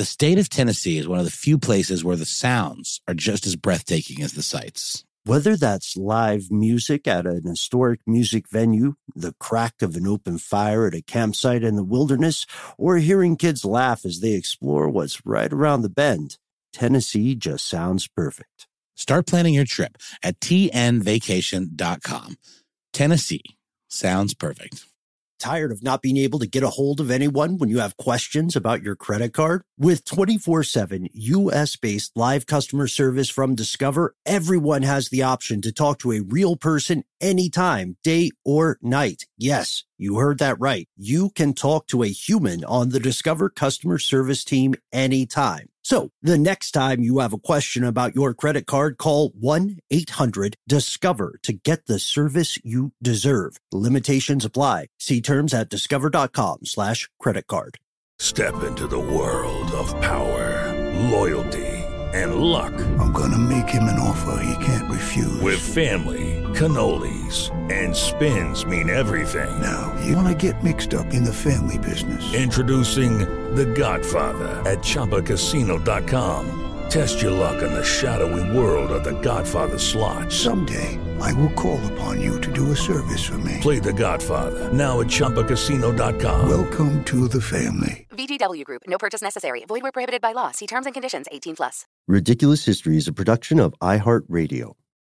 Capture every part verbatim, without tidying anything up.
The state of Tennessee is one of the few places where the sounds are just as breathtaking as the sights. Whether that's live music at an historic music venue, the crack of an open fire at a campsite in the wilderness, or hearing kids laugh as they explore what's right around the bend, Tennessee just sounds perfect. Start planning your trip at T N vacation dot com. Tennessee sounds perfect. Tired of not being able to get a hold of anyone when you have questions about your credit card? With twenty-four seven U S-based live customer service from Discover, everyone has the option to talk to a real person anytime, day or night. Yes, you heard that right. You can talk to a human on the Discover customer service team anytime. So the next time you have a question about your credit card, call one eight hundred discover to get the service you deserve. Limitations apply. See terms at discover.com slash credit card. Step into the world of power, loyalty, and luck. I'm gonna make him an offer he can't refuse. With family, cannolis, and spins mean everything. Now, you wanna get mixed up in the family business. Introducing The Godfather at Chumba Casino dot com. Test your luck in the shadowy world of The Godfather slot. Someday, I will call upon you to do a service for me. Play The Godfather, now at Chumba Casino dot com. Welcome to the family. V G W Group. No purchase necessary. Void where prohibited by law. See terms and conditions. eighteen plus. Ridiculous History is a production of iHeartRadio.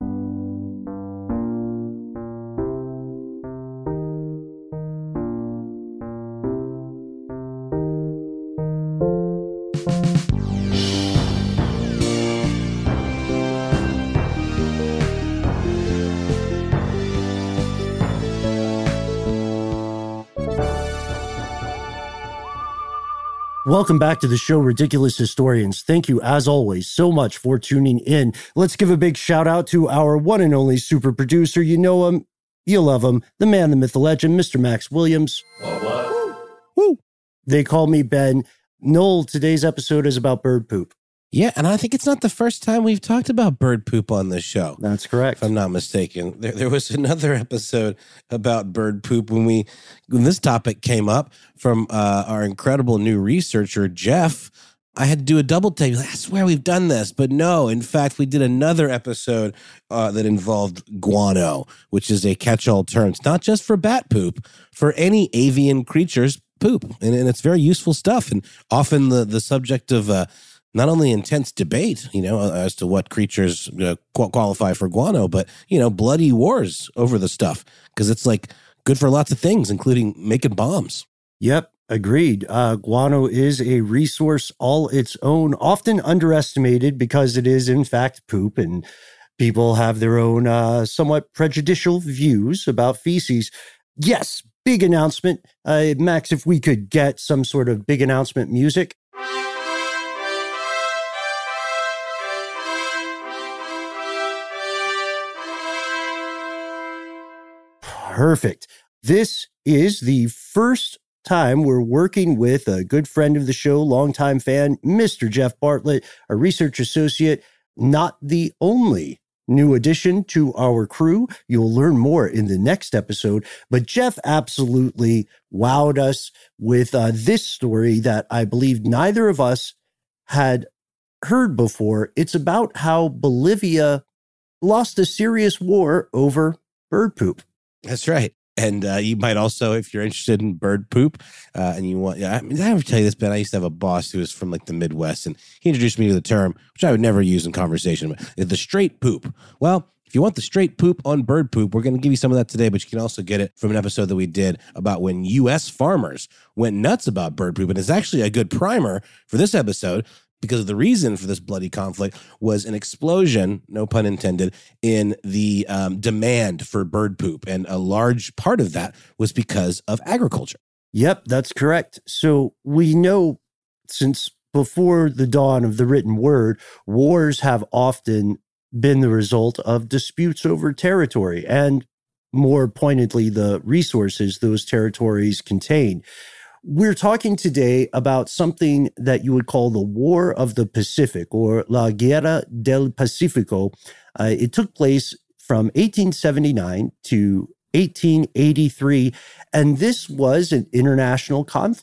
Welcome back to the show, Ridiculous Historians. Thank you, as always, so much for tuning in. Let's give a big shout out to our one and only super producer. You know him, you love him, the man, the myth, the legend, Mister Max Williams. What, what? Woo! They call me Ben. Noel, today's episode is about bird poop. Yeah, and I think it's not the first time we've talked about bird poop on this show. That's correct. If I'm not mistaken. There, there was another episode about bird poop when we when this topic came up from uh, our incredible new researcher, Jeff. I had to do a double take. I swear we've done this, but no. In fact, we did another episode uh, that involved guano, which is a catch-all term. It's not just for bat poop, for any avian creature's poop. And, and it's very useful stuff, and often the, the subject of uh, not only intense debate, you know, as to what creatures uh, qualify for guano, but, you know, bloody wars over the stuff, because it's like good for lots of things, including making bombs. Yep, agreed. Uh, guano is a resource all its own, often underestimated because it is, in fact, poop, and people have their own uh, somewhat prejudicial views about feces. Yes, big announcement. Uh, Max, if we could get some sort of big announcement music. Perfect. This is the first time we're working with a good friend of the show, longtime fan, Mister Jeff Bartlett, a research associate, not the only new addition to our crew. You'll learn more in the next episode, but Jeff absolutely wowed us with uh, this story that I believe neither of us had heard before. It's about how Bolivia lost a serious war over bird poop. That's right. And uh, you might also, if you're interested in bird poop uh, and you want, yeah, I mean, I ever tell you this, Ben? I used to have a boss who was from like the Midwest, and he introduced me to the term, which I would never use in conversation, but the straight poop. Well, if you want the straight poop on bird poop, we're going to give you some of that today, but you can also get it from an episode that we did about when U S farmers went nuts about bird poop. And it's actually a good primer for this episode, because the reason for this bloody conflict was an explosion, no pun intended, in the um, demand for bird poop. And a large part of that was because of agriculture. Yep, that's correct. So we know since before the dawn of the written word, wars have often been the result of disputes over territory and, more pointedly, the resources those territories contain. We're talking today about something that you would call the War of the Pacific, or La Guerra del Pacífico. Uh, it took place from eighteen seventy-nine to eighteen eighty-three, and this was an international conflict.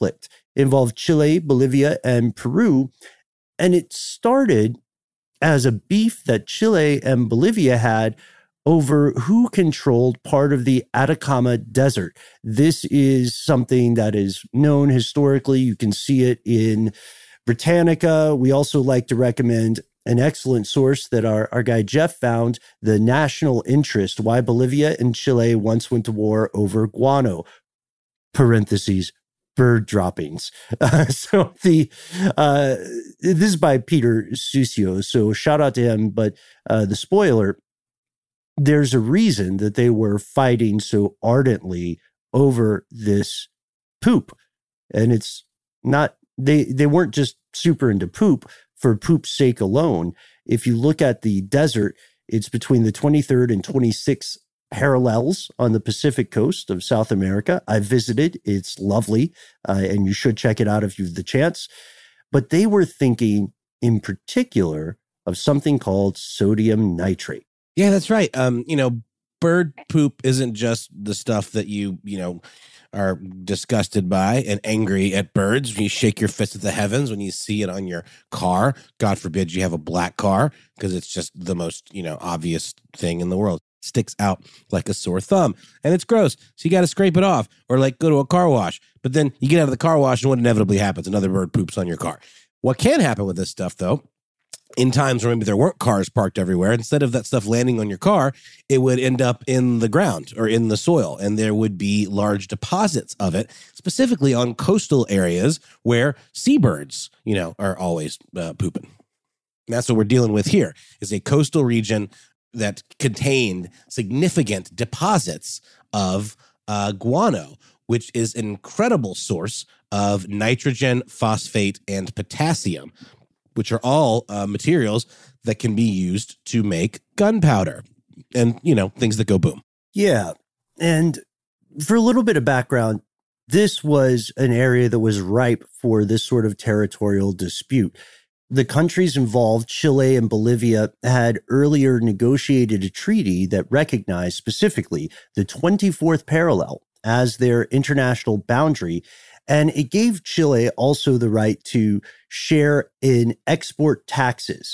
It involved Chile, Bolivia, and Peru. And it started as a beef that Chile and Bolivia had over who controlled part of the Atacama Desert. This is something that is known historically. You can see it in Britannica. We also like to recommend an excellent source that our, our guy Jeff found, The National Interest, Why Bolivia and Chile Once Went to War Over Guano, parentheses, bird droppings. Uh, so the uh, this is by Peter Sucio, so shout out to him. But uh, the spoiler, there's a reason that they were fighting so ardently over this poop. And it's not, they, they weren't just super into poop for poop's sake alone. If you look at the desert, it's between the twenty-third and twenty-sixth parallels on the Pacific coast of South America. I visited. It's lovely, uh, and you should check it out if you have the chance. But they were thinking in particular of something called sodium nitrate. Yeah, that's right. Um, you know, bird poop isn't just the stuff that you, you know, are disgusted by and angry at birds. When you shake your fist at the heavens, when you see it on your car, God forbid you have a black car, because it's just the most, you know, obvious thing in the world. It sticks out like a sore thumb and it's gross. So you got to scrape it off or like go to a car wash. But then you get out of the car wash and what inevitably happens? Another bird poops on your car. What can happen with this stuff though, in times where maybe there weren't cars parked everywhere, instead of that stuff landing on your car, it would end up in the ground or in the soil, and there would be large deposits of it, specifically on coastal areas where seabirds, you know, are always uh, pooping. And that's what we're dealing with here, is a coastal region that contained significant deposits of uh, guano, which is an incredible source of nitrogen, phosphate, and potassium, which are all uh, materials that can be used to make gunpowder and, you know, things that go boom. Yeah. And for a little bit of background, this was an area that was ripe for this sort of territorial dispute. The countries involved, Chile and Bolivia, had earlier negotiated a treaty that recognized specifically the twenty-fourth parallel as their international boundary. And it gave Chile also the right to share in export taxes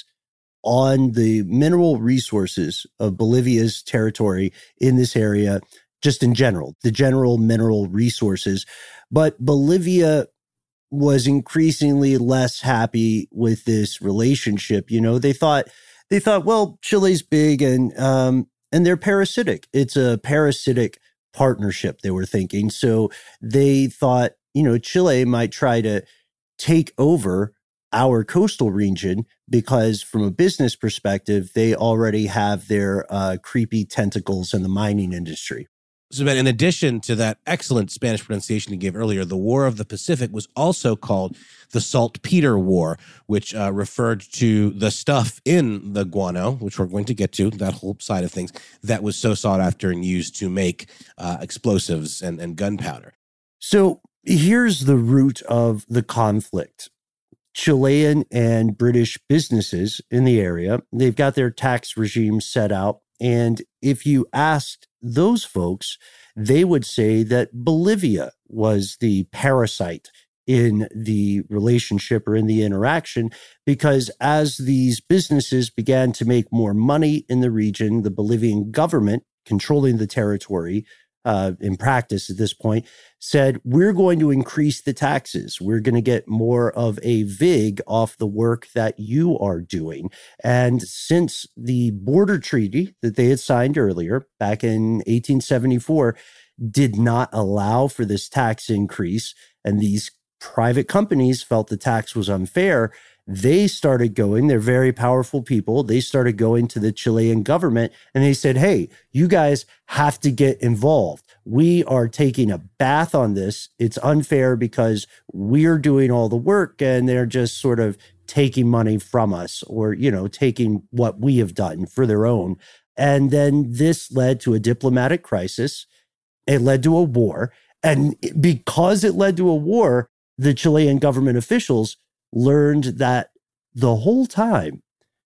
on the mineral resources of Bolivia's territory in this area, just in general, the general mineral resources. But Bolivia was increasingly less happy with this relationship. You know, they thought, they thought, well, Chile's big and, um, and they're parasitic. It's a parasitic partnership, they were thinking. So they thought, you know, Chile might try to take over our coastal region because from a business perspective, they already have their uh, creepy tentacles in the mining industry. So, Ben, in addition to that excellent Spanish pronunciation you gave earlier, the War of the Pacific was also called the Saltpeter War, which uh, referred to the stuff in the guano, which we're going to get to, that whole side of things, that was so sought after and used to make uh, explosives and, and gunpowder. So here's the root of the conflict. Chilean and British businesses in the area, they've got their tax regime set out. And if you asked those folks, they would say that Bolivia was the parasite in the relationship or in the interaction, because as these businesses began to make more money in the region, the Bolivian government controlling the territory uh, in practice at this point said, we're going to increase the taxes. We're going to get more of a vig off the work that you are doing. And since the border treaty that they had signed earlier back in eighteen seventy-four did not allow for this tax increase, and these private companies felt the tax was unfair, they started going, they're very powerful people, they started going to the Chilean government and they said, hey, you guys have to get involved. We are taking a bath on this. It's unfair because we're doing all the work and they're just sort of taking money from us or, you know, taking what we have done for their own. And then this led to a diplomatic crisis. It led to a war. And because it led to a war, the Chilean government officials learned that the whole time,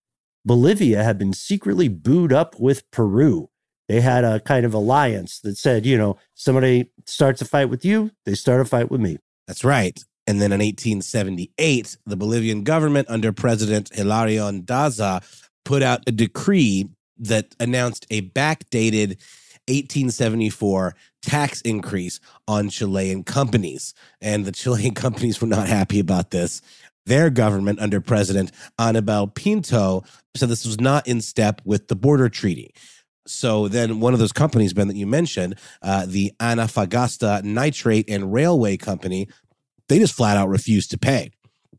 Bolivia had been secretly booed up with Peru. They had a kind of alliance that said, you know, somebody starts a fight with you, they start a fight with me. That's right. And then in eighteen seventy-eight, the Bolivian government under President Hilarion Daza put out a decree that announced a backdated eighteen seventy-four tax increase on Chilean companies. And the Chilean companies were not happy about this. Their government under President Aníbal Pinto said this was not in step with the border treaty. So then one of those companies, Ben, that you mentioned, uh, the Antofagasta Nitrate and Railway Company, they just flat out refused to pay.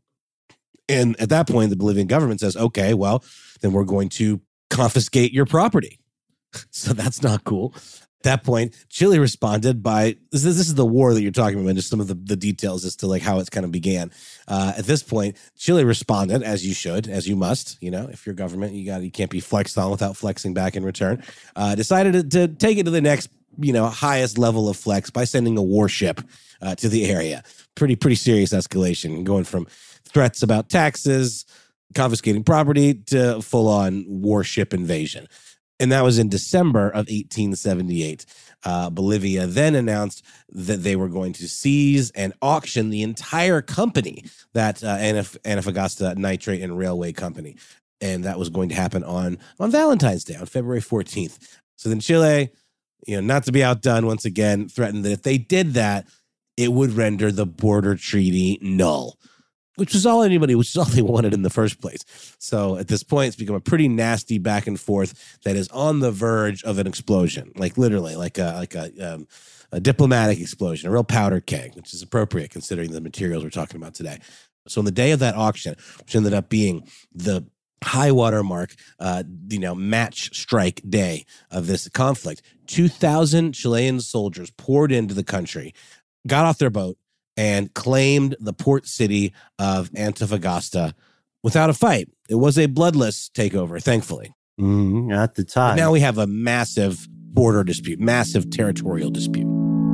And at that point, the Bolivian government says, okay, well, then we're going to confiscate your property. So that's not cool. At that point, Chile responded by, this, this is the war that you're talking about, and just some of the, the details as to like how it's kind of began. Uh, at this point, Chile responded, as you should, as you must, you know, if you're government, you got you can't be flexed on without flexing back in return. Uh, decided to, to take it to the next, you know, highest level of flex by sending a warship uh, to the area. Pretty, pretty serious escalation, going from threats about taxes, confiscating property, to full-on warship invasion. And that was in December of eighteen seventy-eight. Uh, Bolivia then announced that they were going to seize and auction the entire company, that uh, Anif- Antofagasta Nitrate and Railway Company. And that was going to happen on, on Valentine's Day, on February fourteenth. So then Chile, you know, not to be outdone once again, threatened that if they did that, it would render the border treaty null, which was all anybody, which is all they wanted in the first place. So at this point, it's become a pretty nasty back and forth that is on the verge of an explosion, like literally, like a like a, um, a diplomatic explosion, a real powder keg, which is appropriate considering the materials we're talking about today. So on the day of that auction, which ended up being the high water mark, uh, you know, match strike day of this conflict, two thousand Chilean soldiers poured into the country, got off their boat, and claimed the port city of Antofagasta without a fight. It was a bloodless takeover, thankfully. Mm, at the time. But now we have a massive border dispute, massive territorial dispute.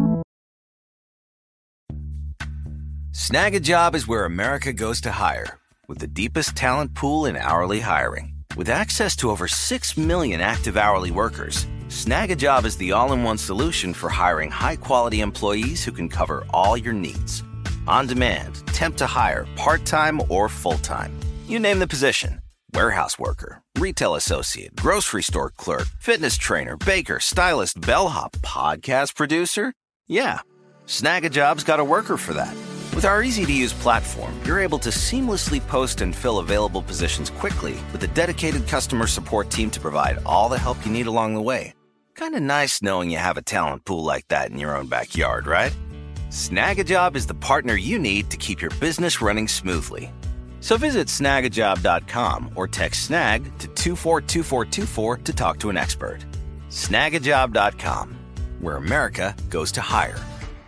Snag a Job is where America goes to hire, with the deepest talent pool in hourly hiring. With access to over six million active hourly workers, Snag a Job is the all-in-one solution for hiring high-quality employees who can cover all your needs. On demand, temp to hire, part-time or full-time. You name the position. Warehouse worker, retail associate, grocery store clerk, fitness trainer, baker, stylist, bellhop, podcast producer. Yeah, Snag a Job's got a worker for that. With our easy-to-use platform, you're able to seamlessly post and fill available positions quickly with a dedicated customer support team to provide all the help you need along the way. Kind of nice knowing you have a talent pool like that in your own backyard, right? Snag a Job is the partner you need to keep your business running smoothly. So visit snag a job dot com or text SNAG to two four two four two four to talk to an expert. snag a job dot com, where America goes to hire.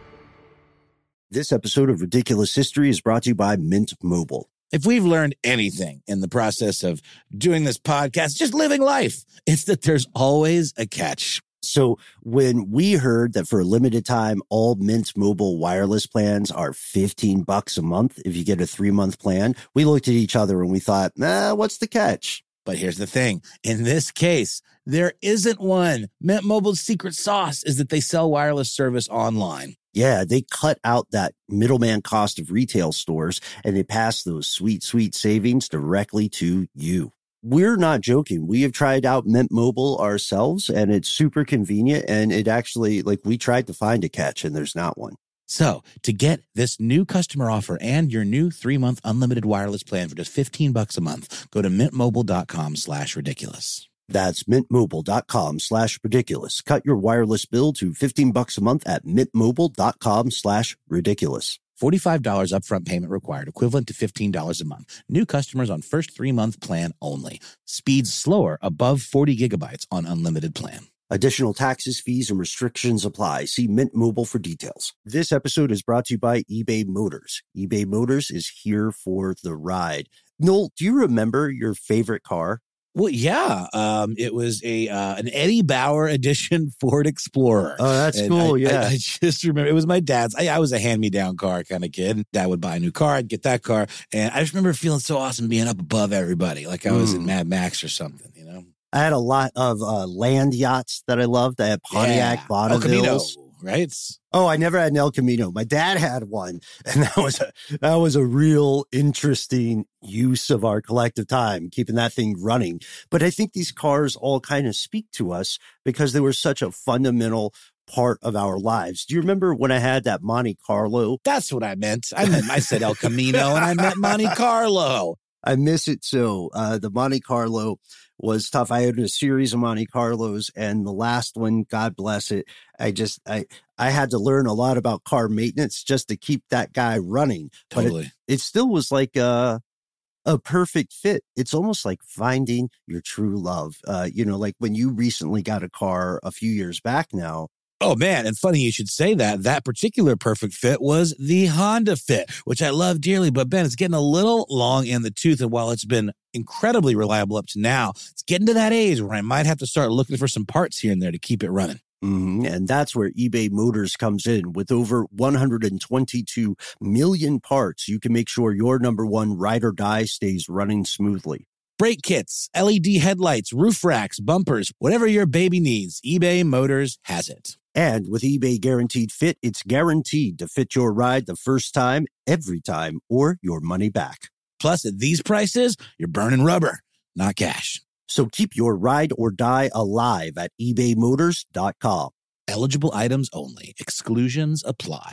This episode of Ridiculous History is brought to you by Mint Mobile. If we've learned anything in the process of doing this podcast, just living life, it's that there's always a catch. So when we heard that for a limited time, all Mint Mobile wireless plans are fifteen bucks a month if you get a three-month plan, we looked at each other and we thought, nah, what's the catch? But here's the thing. In this case, there isn't one. Mint Mobile's secret sauce is that they sell wireless service online. Yeah, they cut out that middleman cost of retail stores and they pass those sweet, sweet savings directly to you. We're not joking. We have tried out Mint Mobile ourselves and it's super convenient. And it actually, like, we tried to find a catch and there's not one. So to get this new customer offer and your new three-month unlimited wireless plan for just fifteen bucks a month, go to mintmobile.com slash ridiculous. That's mintmobile.com slash ridiculous. Cut your wireless bill to fifteen bucks a month at mintmobile.com slash ridiculous. forty-five dollars upfront payment required, equivalent to fifteen dollars a month. New customers on first three-month plan only. Speeds slower above forty gigabytes on unlimited plan. Additional taxes, fees, and restrictions apply. See Mint Mobile for details. This episode is brought to you by eBay Motors. eBay Motors is here for the ride. Noel, do you remember your favorite car? Well, yeah, um, it was a uh, an Eddie Bauer edition Ford Explorer. Oh, that's and cool. I, yeah, I, I just remember it was my dad's. I, I was a hand-me-down car kind of kid. Dad would buy a new car, I'd get that car, and I just remember feeling so awesome being up above everybody, like I was mm. in Mad Max or something. You know, I had a lot of uh, land yachts that I loved. I had Pontiac yeah. Bonnevilles. Oh, right? Oh, I never had an El Camino. My dad had one, and that was a that was a real interesting use of our collective time, keeping that thing running. But I think these cars all kind of speak to us because they were such a fundamental part of our lives. Do you remember when I had that Monte Carlo? That's what I meant. I meant I said El Camino, and I meant Monte Carlo. I miss it so. Uh, the Monte Carlo was tough. I had a series of Monte Carlos, and the last one, God bless it, I just I I had to learn a lot about car maintenance just to keep that guy running. Totally. But it, it still was like a a perfect fit. It's almost like finding your true love. Uh, you know, like when you recently got a car a few years back now. Oh, man. And funny you should say that. That particular perfect fit was the Honda Fit, which I love dearly. But, Ben, it's getting a little long in the tooth. And while it's been incredibly reliable up to now, it's getting to that age where I might have to start looking for some parts here and there to keep it running. Mm-hmm. And that's where eBay Motors comes in. With over one hundred twenty-two million parts, you can make sure your number one ride or die stays running smoothly. Brake kits, L E D headlights, roof racks, bumpers, whatever your baby needs, eBay Motors has it. And with eBay Guaranteed Fit, it's guaranteed to fit your ride the first time, every time, or your money back. Plus, at these prices, you're burning rubber, not cash. So keep your ride or die alive at ebay motors dot com. Eligible items only. Exclusions apply.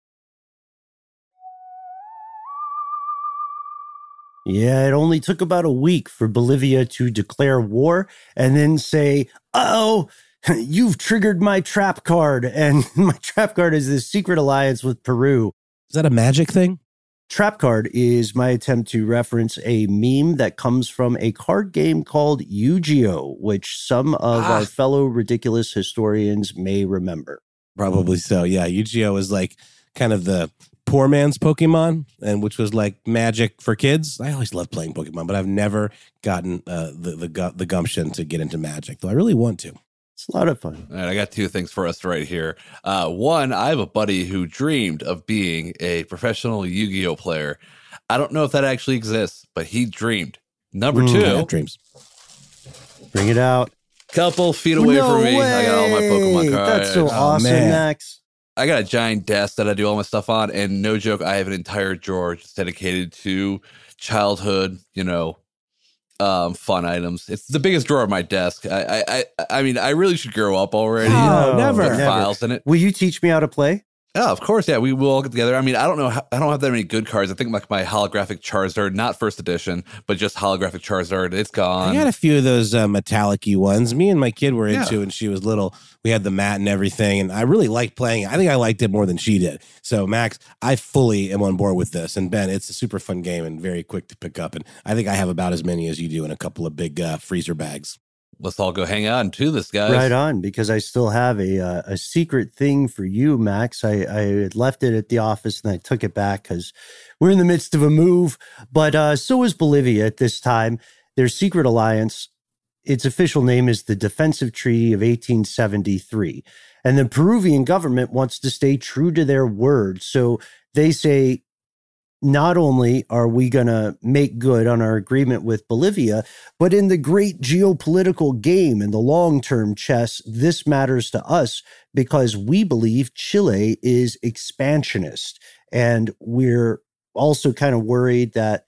Yeah, it only took about a week for Bolivia to declare war and then say, oh, you've triggered my trap card. And my trap card is this secret alliance with Peru. Is that a magic thing? Trap card is my attempt to reference a meme that comes from a card game called Yu-Gi-Oh!, which some of ah. our fellow ridiculous historians may remember. Probably so, yeah. Yu-Gi-Oh! Was like kind of the poor man's Pokemon, and which was like magic for kids. I always loved playing Pokemon, but I've never gotten uh, the, the, gu- the gumption to get into magic, though I really want to. It's a lot of fun. All right, I got two things for us right here. Uh, one, I have a buddy who dreamed of being a professional Yu-Gi-Oh player. I don't know if that actually exists, but he dreamed. Number Mm, two, I have dreams. Bring it out. Couple feet away No from me, way. I got all my Pokemon cards. That's so Oh, awesome, man. Max. I got a giant desk that I do all my stuff on, and no joke, I have an entire drawer just dedicated to childhood, you know, um, fun items. It's the biggest drawer of my desk. I, I, I, I mean, I really should grow up already. No, Put never. Never. files in it. Will you teach me how to play? Oh, of course, yeah. We will all get together. I mean, I don't know. How, I don't have that many good cards. I think like my holographic Charizard, not first edition, but just holographic Charizard. It's gone. I got a few of those uh, metallic-y ones. Me and my kid were into Yeah. when she was little. We had the mat and everything, and I really liked playing it. I think I liked it more than she did. So, Max, I fully am on board with this. And, Ben, it's a super fun game and very quick to pick up. And I think I have about as many as you do in a couple of big uh, freezer bags. Let's all go hang out and do this, guys. Right on, because I still have a uh, a secret thing for you, Max. I, I had left it at the office and I took it back because we're in the midst of a move. But uh, so is Bolivia at this time. Their secret alliance, its official name is the Defensive Treaty of eighteen seventy-three. And the Peruvian government wants to stay true to their word. So they say, not only are we going to make good on our agreement with Bolivia, but in the great geopolitical game, in the long-term chess, this matters to us because we believe Chile is expansionist. And we're also kind of worried that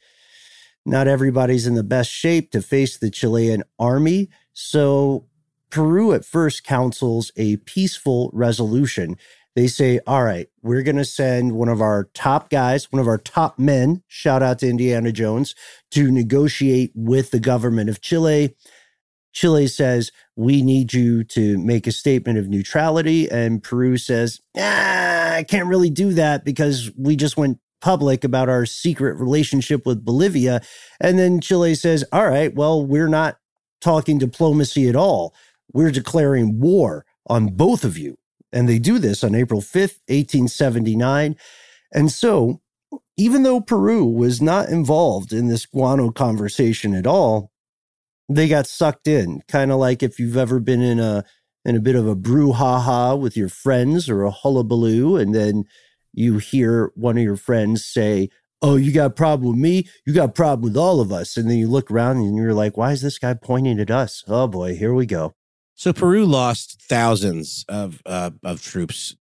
not everybody's in the best shape to face the Chilean army. So Peru at first counsels a peaceful resolution. They say, all right, we're going to send one of our top guys, one of our top men, shout out to Indiana Jones, to negotiate with the government of Chile. Chile says, we need you to make a statement of neutrality. And Peru says, ah, I can't really do that because we just went public about our secret relationship with Bolivia. And then Chile says, all right, well, we're not talking diplomacy at all. We're declaring war on both of you. And they do this on April fifth, eighteen seventy-nine. And so, even though Peru was not involved in this guano conversation at all, they got sucked in. Kind of like if you've ever been in a in a bit of a brouhaha with your friends or a hullabaloo, and then you hear one of your friends say, oh, you got a problem with me? You got a problem with all of us. And then you look around and you're like, why is this guy pointing at us? Oh boy, here we go. So Peru lost thousands of uh, of troops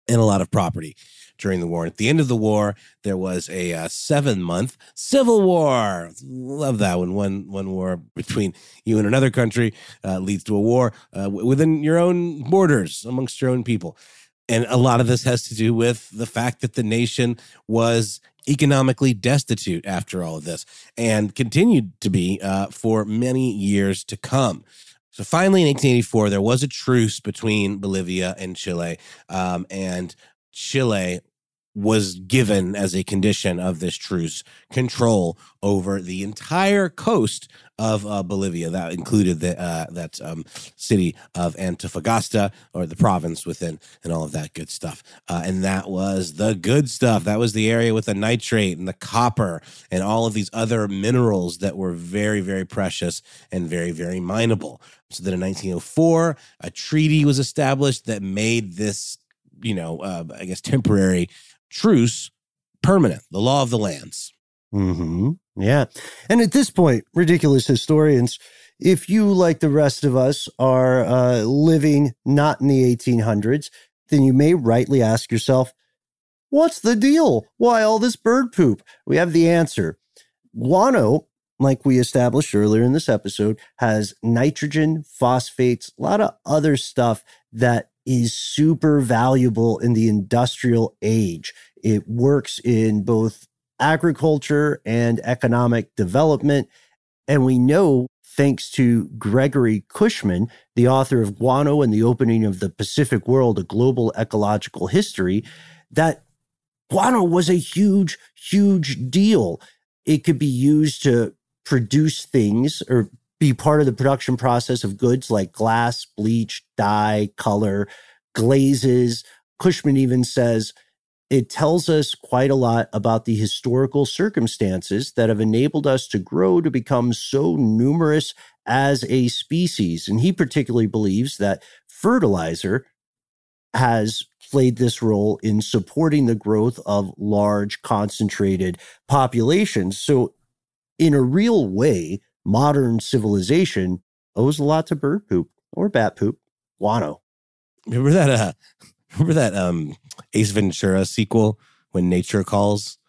and a lot of property during the war. And at the end of the war, there was a uh, seven-month civil war. Love that when one one war between you and another country uh, leads to a war uh, w- within your own borders, amongst your own people. And a lot of this has to do with the fact that the nation was economically destitute after all of this and continued to be uh, for many years to come. So finally, in eighteen eighty-four, there was a truce between Bolivia and Chile, um, and Chile was given as a condition of this truce control over the entire coast of uh, Bolivia. That included the, uh, that um, city of Antofagasta, or the province within, and all of that good stuff. Uh, and that was the good stuff. That was the area with the nitrate and the copper and all of these other minerals that were very, very precious and very, very mineable. So then in nineteen oh four, a treaty was established that made this, you know, uh, I guess temporary truce permanent, the law of the lands. Mm-hmm. Yeah. And at this point, ridiculous historians, if you, like the rest of us, are uh, living not in the eighteen hundreds, then you may rightly ask yourself, what's the deal? Why all this bird poop? We have the answer. Guano, like we established earlier in this episode, has nitrogen, phosphates, a lot of other stuff that is super valuable in the industrial age. It works in both agriculture and economic development. And we know, thanks to Gregory Cushman, the author of Guano and the Opening of the Pacific World, A Global Ecological History, that guano was a huge, huge deal. It could be used to produce things or be part of the production process of goods like glass, bleach, dye, color, glazes. Cushman even says it tells us quite a lot about the historical circumstances that have enabled us to grow to become so numerous as a species. And he particularly believes that fertilizer has played this role in supporting the growth of large, concentrated populations. So in a real way, modern civilization owes a lot to bird poop or bat poop, guano. Remember that? Uh, remember that um, Ace Ventura sequel, When Nature Calls?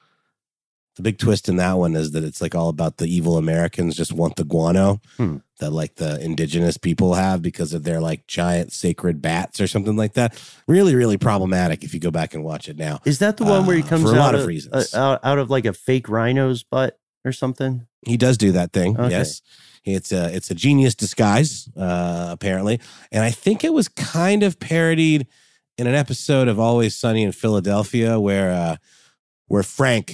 The big twist in that one is that it's like all about the evil Americans just want the guano hmm. that like the indigenous people have because of their like giant sacred bats or something like that. Really, really problematic if you go back and watch it now. Is that the one uh, where he comes for a out lot of, of reasons uh, out, out of like a fake rhino's butt or something? He does do that thing. Okay. Yes. It's a, it's a genius disguise, uh, apparently. And I think it was kind of parodied in an episode of Always Sunny in Philadelphia where, uh, where Frank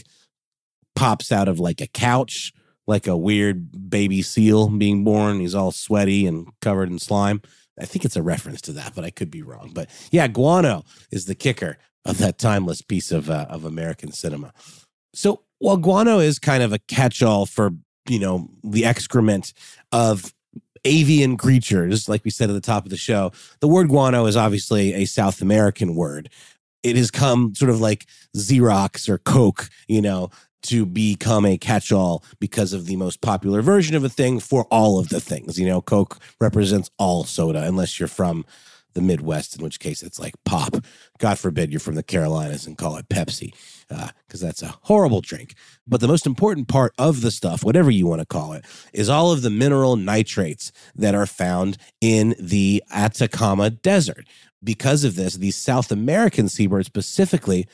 pops out of like a couch, like a weird baby seal being born. He's all sweaty and covered in slime. I think it's a reference to that, but I could be wrong. But yeah, guano is the kicker of that timeless piece of, uh, of American cinema. So while guano is kind of a catch-all for, you know, the excrement of avian creatures, like we said at the top of the show, the word guano is obviously a South American word. It has come sort of like Xerox or Coke, you know, to become a catch-all because of the most popular version of a thing for all of the things. You know, Coke represents all soda, unless you're from the Midwest, in which case it's like pop. God forbid you're from the Carolinas and call it Pepsi, because uh, that's a horrible drink. But the most important part of the stuff, whatever you want to call it, is all of the mineral nitrates that are found in the Atacama Desert. Because of this, these South American seabirds specifically,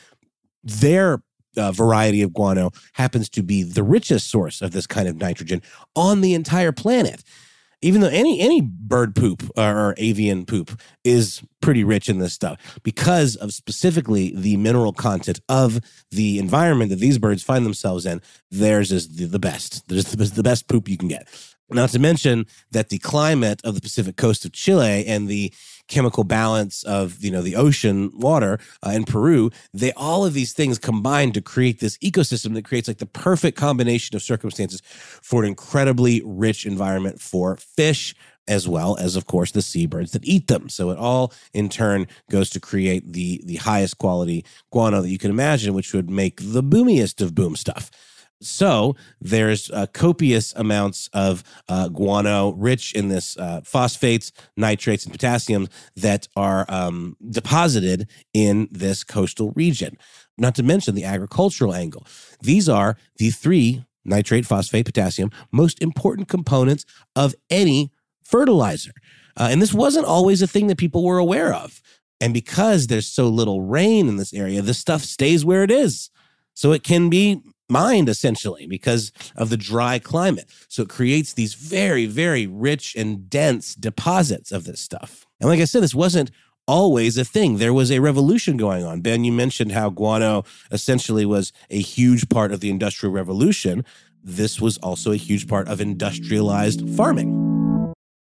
their uh, variety of guano happens to be the richest source of this kind of nitrogen on the entire planet. Even though any any bird poop or avian poop is pretty rich in this stuff because of specifically the mineral content of the environment that these birds find themselves in, theirs is the, the best. There's the, the best poop you can get. Not to mention that the climate of the Pacific coast of Chile and the chemical balance of, you know, the ocean water uh, in Peru, they all of these things combine to create this ecosystem that creates like the perfect combination of circumstances for an incredibly rich environment for fish, as well as, of course, the seabirds that eat them. So it all, in turn, goes to create the, the highest quality guano that you can imagine, which would make the boomiest of boom stuff. So there's uh, copious amounts of uh, guano, rich in this uh, phosphates, nitrates, and potassium that are um, deposited in this coastal region. Not to mention the agricultural angle. These are the three, nitrate, phosphate, potassium, most important components of any fertilizer. Uh, and this wasn't always a thing that people were aware of. And because there's so little rain in this area, the stuff stays where it is. So it can be mined essentially because of the dry climate. So it creates these very, very rich and dense deposits of this stuff. And like I said, this wasn't always a thing. There was a revolution going on. Ben, you mentioned how guano essentially was a huge part of the Industrial Revolution. This was also a huge part of industrialized farming.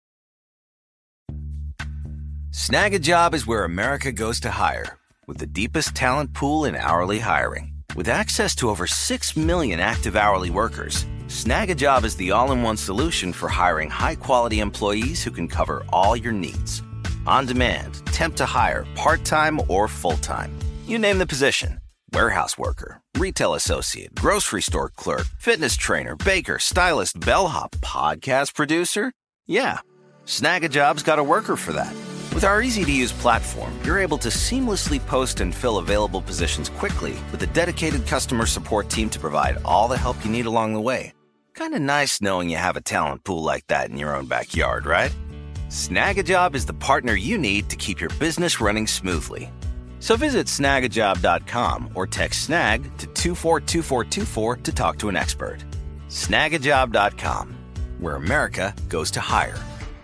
Snag a Job is where America goes to hire, with the deepest talent pool in hourly hiring. With access to over six million active hourly workers, Snag a Job is the all-in-one solution for hiring high-quality employees who can cover all your needs. On demand, temp to hire, part-time or full-time. You name the position. Warehouse worker, retail associate, grocery store clerk, fitness trainer, baker, stylist, bellhop, podcast producer. Yeah, Snag a Job's got a worker for that. With our easy-to-use platform, you're able to seamlessly post and fill available positions quickly with a dedicated customer support team to provide all the help you need along the way. Kind of nice knowing you have a talent pool like that in your own backyard, right? Snag a Job is the partner you need to keep your business running smoothly. So visit snag a job dot com or text snag to two four two four two four to talk to an expert. snag a job dot com, where America goes to hire.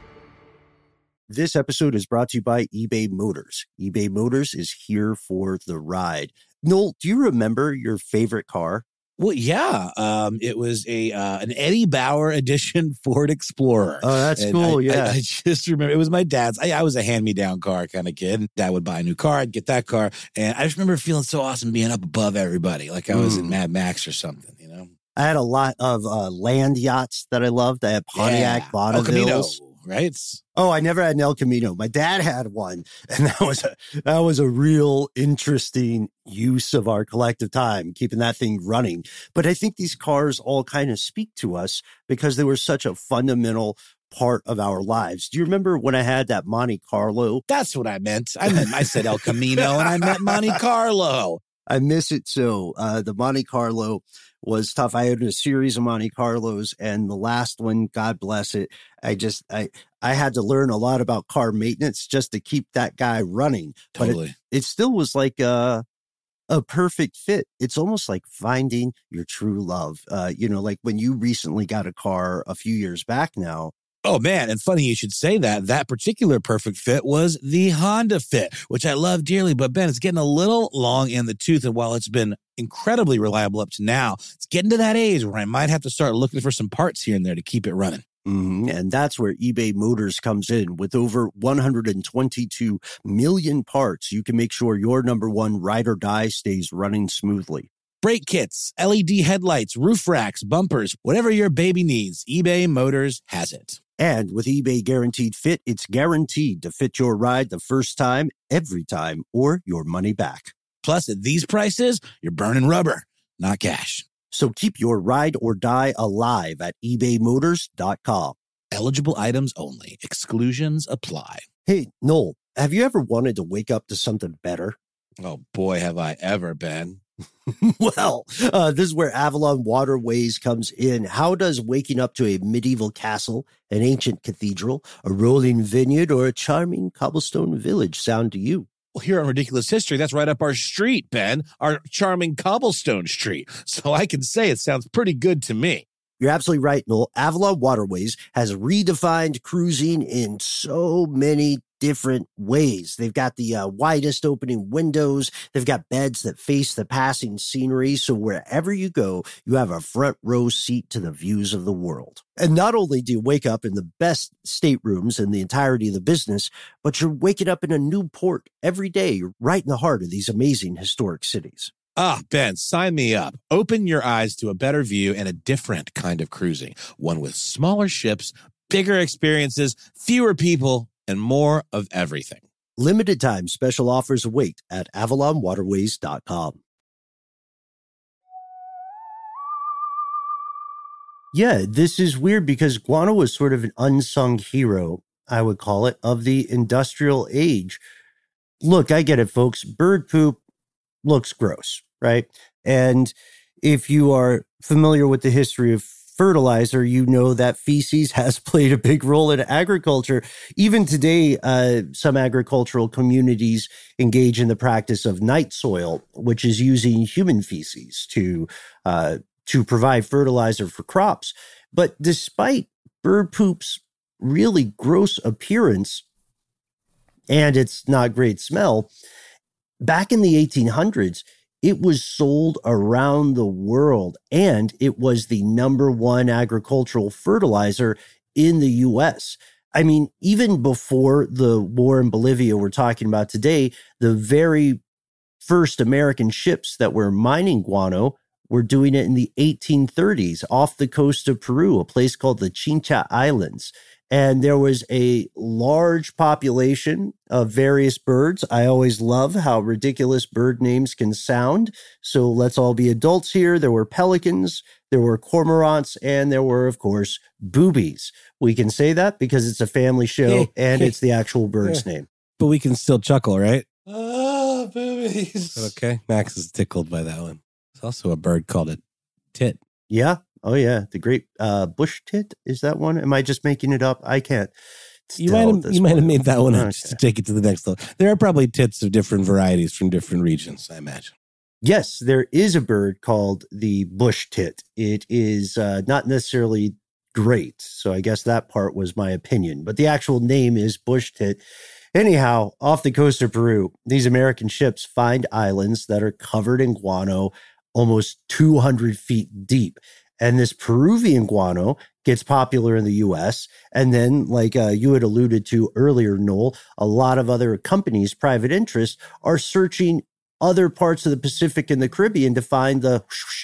This episode is brought to you by eBay Motors. eBay Motors is here for the ride. Noel, do you remember your favorite car? Well, yeah, um, it was a uh, an Eddie Bauer edition Ford Explorer. Oh, that's and cool, I, yeah. I, I just remember, it was my dad's. I, I was a hand-me-down car kind of kid. Dad would buy a new car, I'd get that car. And I just remember feeling so awesome being up above everybody, like I was Mm. in Mad Max or something, you know? I had a lot of uh, land yachts that I loved. I had Pontiac Yeah. El Camino, Bonnevilles. right? Oh, I never had an El Camino. My dad had one, and that was a that was a real interesting use of our collective time, keeping that thing running. But I think these cars all kind of speak to us because they were such a fundamental part of our lives. Do you remember when I had that Monte Carlo? That's what I meant. I meant I said El Camino and I meant Monte Carlo. I miss it so. Uh, the Monte Carlo was tough. I had a series of Monte Carlos, and the last one, God bless it, I just I I had to learn a lot about car maintenance just to keep that guy running. Totally. But it, it still was like a a perfect fit. It's almost like finding your true love. Uh, you know, like when you recently got a car a few years back now. Oh, man. And funny you should say that. That particular perfect fit was the Honda Fit, which I love dearly. But, Ben, it's getting a little long in the tooth. And while it's been incredibly reliable up to now, it's getting to that age where I might have to start looking for some parts here and there to keep it running. Mm-hmm. And that's where eBay Motors comes in. With over one hundred twenty-two million parts, you can make sure your number one ride or die stays running smoothly. Brake kits, L E D headlights, roof racks, bumpers, whatever your baby needs, eBay Motors has it. And with eBay Guaranteed Fit, it's guaranteed to fit your ride the first time, every time, or your money back. Plus, at these prices, you're burning rubber, not cash. So keep your ride or die alive at ebay motors dot com. Eligible items only. Exclusions apply. Hey, Noel, have you ever wanted to wake up to something better? Oh, boy, have I ever been. Well, uh, this is where Avalon Waterways comes in. How does waking up to a medieval castle, an ancient cathedral, a rolling vineyard, or a charming cobblestone village sound to you? Well, here on Ridiculous History, that's right up our street, Ben, our charming cobblestone street. So I can say it sounds pretty good to me. You're absolutely right, Noel. Avalon Waterways has redefined cruising in so many different ways. They've got the uh, widest opening windows. They've got beds that face the passing scenery. So wherever you go, you have a front row seat to the views of the world. And not only do you wake up in the best staterooms in the entirety of the business, but you're waking up in a new port every day. You're right in the heart of these amazing historic cities. Ah, Ben, sign me up. Open your eyes to a better view and a different kind of cruising. One with smaller ships, bigger experiences, fewer people, and more of everything. Limited time special offers await at avalon waterways dot com. Yeah, this is weird because guano was sort of an unsung hero, I would call it, of the industrial age. Look, I get it, folks. Bird poop looks gross, right? And if you are familiar with the history of fertilizer, you know that feces has played a big role in agriculture. Even today, uh, some agricultural communities engage in the practice of night soil, which is using human feces to uh, to provide fertilizer for crops. But despite bird poop's really gross appearance and its not great smell, back in the eighteen hundreds, it was sold around the world, and it was the number one agricultural fertilizer in the U S. I mean, even before the war in Bolivia we're talking about today, the very first American ships that were mining guano were doing it in the eighteen thirties off the coast of Peru, a place called the Chincha Islands. And there was a large population of various birds. I always love how ridiculous bird names can sound. So let's all be adults here. There were pelicans, there were cormorants, and there were, of course, boobies. We can say that because it's a family show and it's the actual bird's yeah. name. But we can still chuckle, right? Oh, boobies. Okay. Max is tickled by that one. There's also a bird called a tit. Yeah. Oh, yeah. The great uh, bush tit. Is that one? Am I just making it up? I can't. You might have, you might have made that one up okay. just to take it to the next level. There are probably tits of different varieties from different regions, I imagine. Yes, there is a bird called the bush tit. It is uh, not necessarily great. So I guess that part was my opinion. But the actual name is bush tit. Anyhow, off the coast of Peru, these American ships find islands that are covered in guano almost two hundred feet deep. And this Peruvian guano gets popular in the U S. And then, like uh, you had alluded to earlier, Noel, a lot of other companies, private interests, are searching other parts of the Pacific and the Caribbean to find the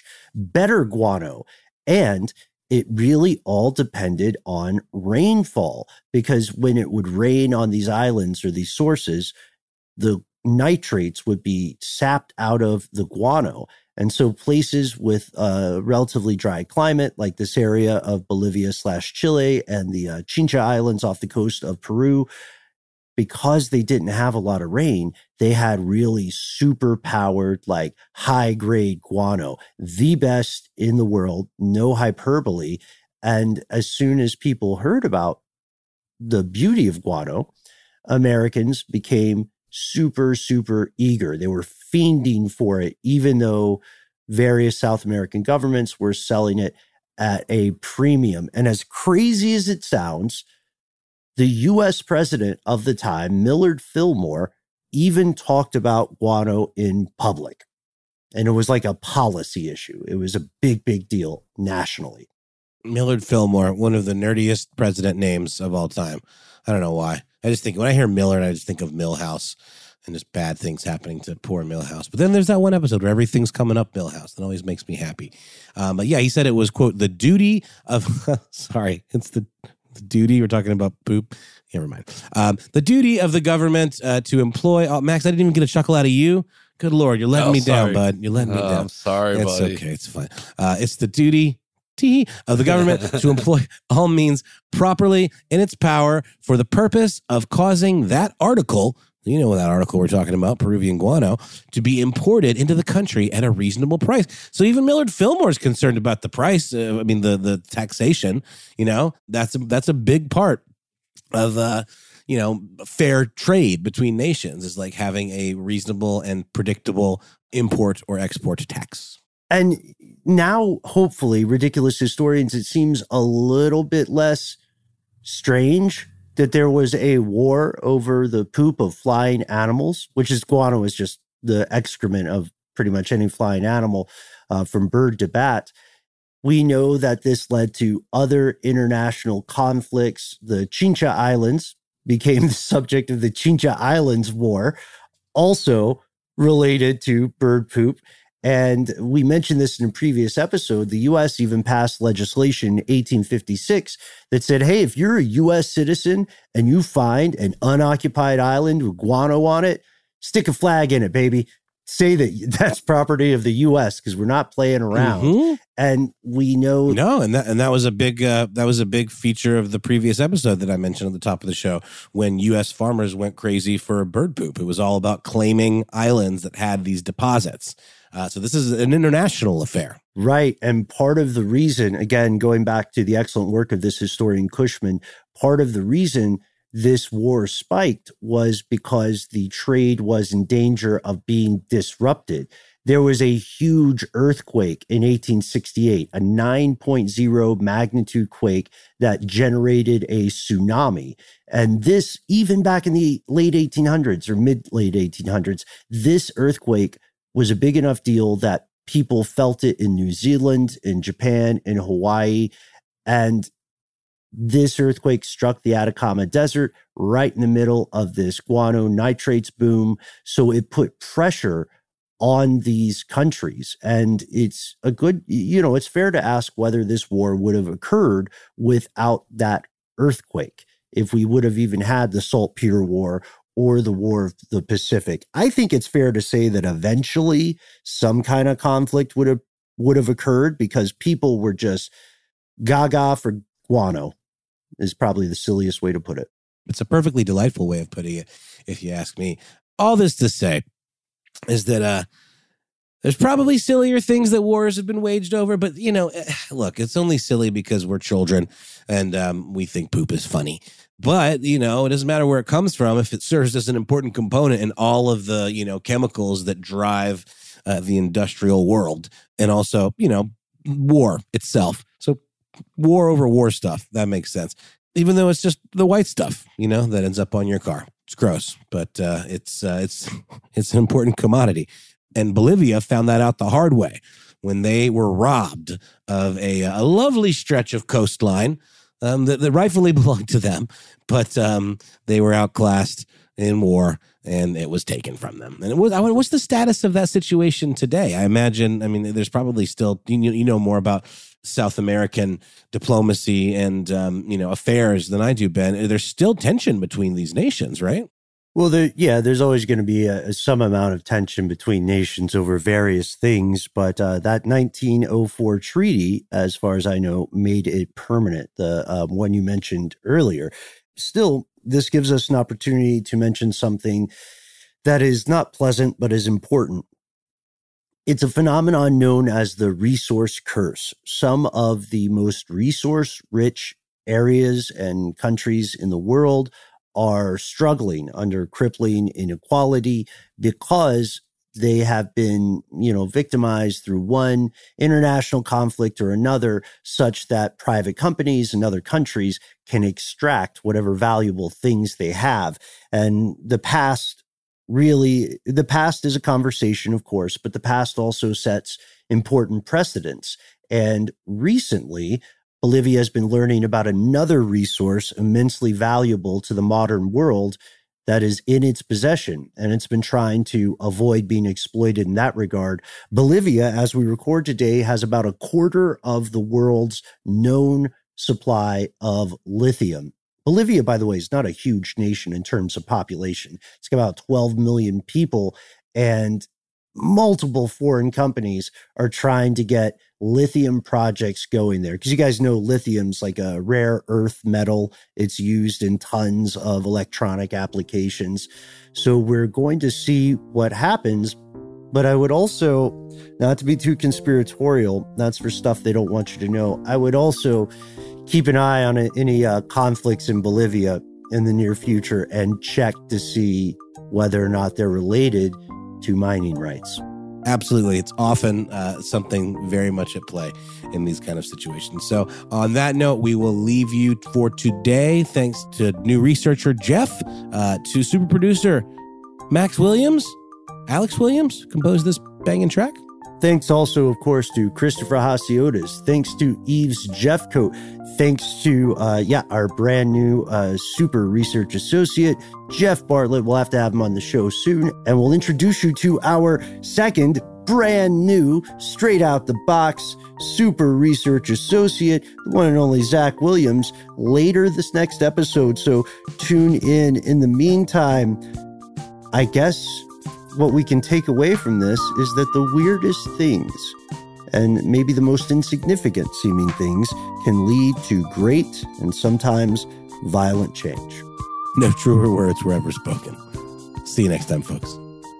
better guano. And it really all depended on rainfall, because when it would rain on these islands or these sources, the nitrates would be sapped out of the guano. And so places with a relatively dry climate, like this area of Bolivia slash Chile and the uh, Chincha Islands off the coast of Peru, because they didn't have a lot of rain, they had really super powered, like high grade guano, the best in the world, no hyperbole. And as soon as people heard about the beauty of guano, Americans became super, super eager. They were fiending for it, even though various South American governments were selling it at a premium. And as crazy as it sounds, the U S president of the time, Millard Fillmore, even talked about guano in public. And it was like a policy issue. It was a big, big deal nationally. Millard Fillmore, one of the nerdiest president names of all time. I don't know why. I just think when I hear Millard, I just think of Milhouse and just bad things happening to poor Milhouse. But then there's that one episode where everything's coming up Milhouse. That always makes me happy. Um, but yeah, he said it was, quote, the duty of, sorry, it's the, the duty. We're talking about poop. Never mind. Um, the duty of the government uh, to employ, oh, Max, I didn't even get a chuckle out of you. Good Lord, you're letting oh, me sorry. down, bud. You're letting me oh, down. I'm sorry, it's buddy. It's okay. It's fine. Uh, it's the duty Tee, of the government to employ all means properly in its power for the purpose of causing that article, you know that article we're talking about, Peruvian guano, to be imported into the country at a reasonable price. So even Millard Fillmore is concerned about the price. Uh, I mean, the the taxation, you know, that's a, that's a big part of, uh, you know, fair trade between nations is like having a reasonable and predictable import or export tax. And now, hopefully, Ridiculous Historians, it seems a little bit less strange that there was a war over the poop of flying animals, which is guano is just the excrement of pretty much any flying animal, uh, from bird to bat. We know that this led to other international conflicts. The Chincha Islands became the subject of the Chincha Islands War, also related to bird poop. And we mentioned this in a previous episode. The U S even passed legislation in eighteen fifty-six that said, hey, if you're a U S citizen and you find an unoccupied island with guano on it, stick a flag in it, baby. say that that's property of the U S because we're not playing around. Mm-hmm. And we know no, and that and that was a big uh, that was a big feature of the previous episode that I mentioned at the top of the show when U S farmers went crazy for bird poop. It was all about claiming islands that had these deposits. Uh, so this is an international affair. Right. And part of the reason, again, going back to the excellent work of this historian Cushman, part of the reason this war spiked was because the trade was in danger of being disrupted. There was a huge earthquake in eighteen sixty-eight, a nine point oh magnitude quake that generated a tsunami. And this, even back in the late eighteen hundreds or mid-late eighteen hundreds, this earthquake was a big enough deal that people felt it in New Zealand, in Japan, in Hawaii. And this earthquake struck the Atacama Desert right in the middle of this guano nitrates boom. So it put pressure on these countries. And it's a good, you know, it's fair to ask whether this war would have occurred without that earthquake, if we would have even had the Saltpeter War or the War of the Pacific. I think it's fair to say that eventually some kind of conflict would have would have occurred because people were just gaga for guano, is probably the silliest way to put it. It's a perfectly delightful way of putting it, if you ask me. All this to say is that uh, there's probably sillier things that wars have been waged over, but, you know, look, it's only silly because we're children and um, we think poop is funny. But, you know, it doesn't matter where it comes from if it serves as an important component in all of the, you know, chemicals that drive uh, the industrial world and also, you know, war itself. So war over war stuff, that makes sense. Even though it's just the white stuff, you know, that ends up on your car. It's gross, but uh, it's uh, it's it's an important commodity. And Bolivia found that out the hard way when they were robbed of a, a lovely stretch of coastline Um, that, that rightfully belonged to them, but um, they were outclassed in war, and it was taken from them. And it was, I mean, what's the status of that situation today? I imagine, I mean, there's probably still, you, you know more about South American diplomacy and, um, you know, affairs than I do, Ben. There's still tension between these nations, right? Well, there, yeah, there's always going to be a, some amount of tension between nations over various things, but uh, that nineteen oh four treaty, as far as I know, made it permanent, the um, one you mentioned earlier. Still, this gives us an opportunity to mention something that is not pleasant, but is important. It's a phenomenon known as the resource curse. Some of the most resource-rich areas and countries in the world are struggling under crippling inequality because they have been, you know, victimized through one international conflict or another, such that private companies and other countries can extract whatever valuable things they have. And the past really, the past is a conversation, of course, but the past also sets important precedents. And recently, Bolivia has been learning about another resource immensely valuable to the modern world that is in its possession, and it's been trying to avoid being exploited in that regard. Bolivia, as we record today, has about a quarter of the world's known supply of lithium. Bolivia, by the way, is not a huge nation in terms of population. It's got about twelve million people, and multiple foreign companies are trying to get lithium projects going there. Because you guys know lithium's like a rare earth metal. It's used in tons of electronic applications. So we're going to see what happens. But I would also, not to be too conspiratorial, that's for stuff they don't want you to know, I would also keep an eye on any uh, conflicts in Bolivia in the near future and check to see whether or not they're related to mining rights. Absolutely. It's often uh, something very much at play in these kind of situations. So on that note, we will leave you for today. Thanks to new researcher Jeff, uh, to super producer Max Williams, Alex Williams composed this banging track. Thanks also, of course, to Christopher Hasiotis. Thanks to Yves Jeffcoat. Thanks to, uh, yeah, our brand new uh, super research associate, Jeff Bartlett. We'll have to have him on the show soon. And we'll introduce you to our second brand new, straight out the box, super research associate, the one and only Zach Williams, later this next episode. So tune in. In the meantime, I guess what we can take away from this is that the weirdest things, and maybe the most insignificant seeming things, can lead to great and sometimes violent change. No truer words were ever spoken. See you next time, folks.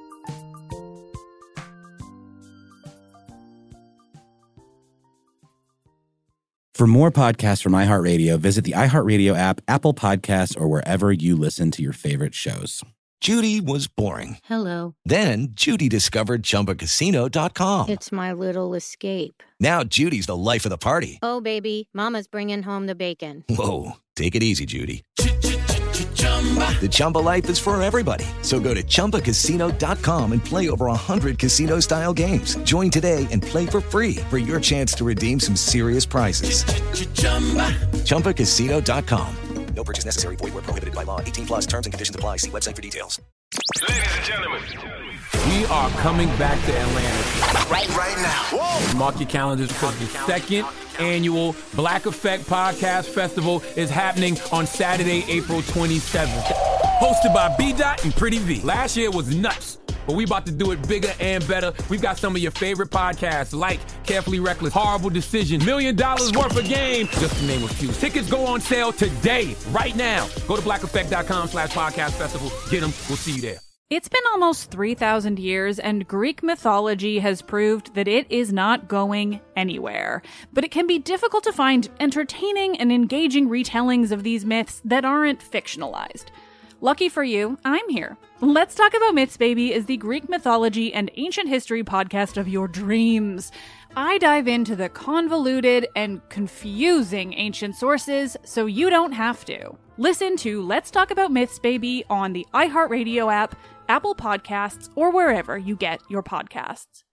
For more podcasts from iHeartRadio, visit the iHeartRadio app, Apple Podcasts, or wherever you listen to your favorite shows. Judy was boring. Hello. Then Judy discovered Chumba Casino dot com. It's my little escape. Now Judy's the life of the party. Oh, baby, mama's bringing home the bacon. Whoa, take it easy, Judy. The Chumba life is for everybody. So go to Chumba Casino dot com and play over one hundred casino-style games. Join today and play for free for your chance to redeem some serious prizes. Chumba Casino dot com. No purchase necessary. Void where prohibited by law. eighteen plus terms and conditions apply. See website for details. Ladies and gentlemen, we are coming back to Atlanta. Right, right now. Whoa. Mark your calendars because the second annual Black Effect Podcast Festival is happening on Saturday, April twenty-seventh. Hosted by B-Dot and Pretty V. Last year was nuts, but we about to do it bigger and better. We've got some of your favorite podcasts like Carefully Reckless, Horrible Decision, Million Dollars Worth of Game, just to name a few. Tickets go on sale today, right now. Go to black effect dot com slash podcast festival. Get them. We'll see you there. It's been almost three thousand years, and Greek mythology has proved that it is not going anywhere. But it can be difficult to find entertaining and engaging retellings of these myths that aren't fictionalized. Lucky for you, I'm here. Let's Talk About Myths, Baby is the Greek mythology and ancient history podcast of your dreams. I dive into the convoluted and confusing ancient sources so you don't have to. Listen to Let's Talk About Myths, Baby on the iHeartRadio app, Apple Podcasts, or wherever you get your podcasts.